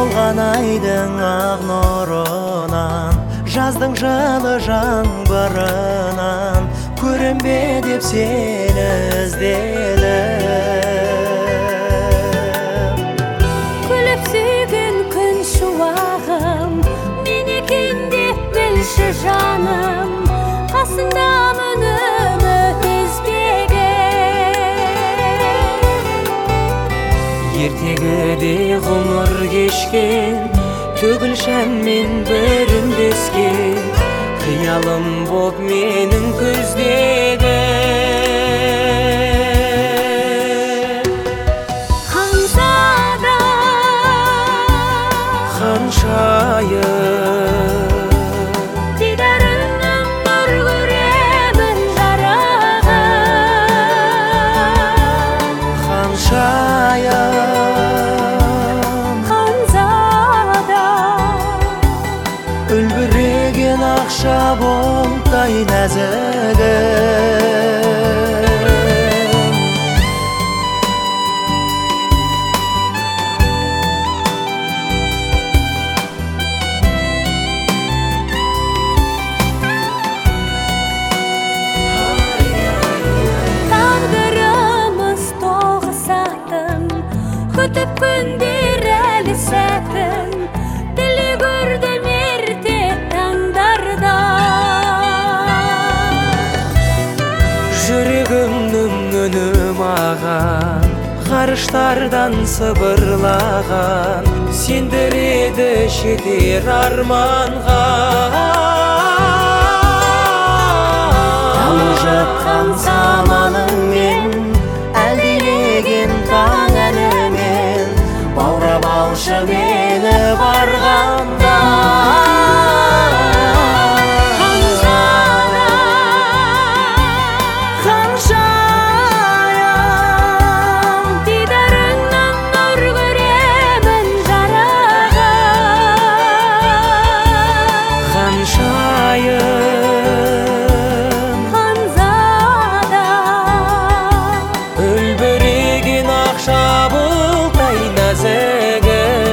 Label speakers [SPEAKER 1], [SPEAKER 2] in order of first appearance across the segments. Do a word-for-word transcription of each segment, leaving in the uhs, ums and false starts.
[SPEAKER 1] толған айдың ақ нұрынан, жаздың жылы жаңбырынан көрінбе деп сені іздедім.
[SPEAKER 2] Күліп сүйген күн шуағым мен екен деп білші жаным, қасыңдамын үміт үзбеген.
[SPEAKER 1] Ертегіде ғұмыр кешкен төгілшәнмен бір үндескен, қиялым боп менің көздегі
[SPEAKER 2] Ханзада
[SPEAKER 1] ханшайым,
[SPEAKER 2] дидарыңнан нұр көремін жарығым.
[SPEAKER 1] ханшайым,
[SPEAKER 2] Ханзада
[SPEAKER 1] үлбіреген ақша бұлттай нәзігім.
[SPEAKER 2] Тағдырымыз тоғысатын, күтіп күндер әлі сәтін, тілі көрдім ерте таңдарда.
[SPEAKER 1] Жүрегімнің үні маған ғарыштардан сыбырлаған, сендіреді жетер арманға. Тамып жатқан заманыңмен, әлдилеген таң әнімен, баурап алшы мені барғанда.
[SPEAKER 2] Ханзада
[SPEAKER 1] ханшайым,
[SPEAKER 2] дидарыңнан нұр көремін жарығым.
[SPEAKER 1] ханшайым,
[SPEAKER 2] Ханзада
[SPEAKER 1] үлбіреген ақша бұлттай нәзігім.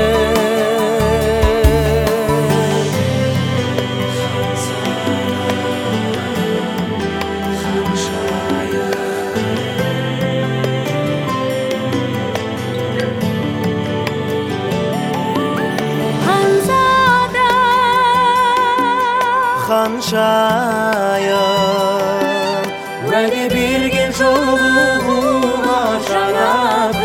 [SPEAKER 2] Ханзада
[SPEAKER 1] ханшайым, уәде берген жолыма жаңа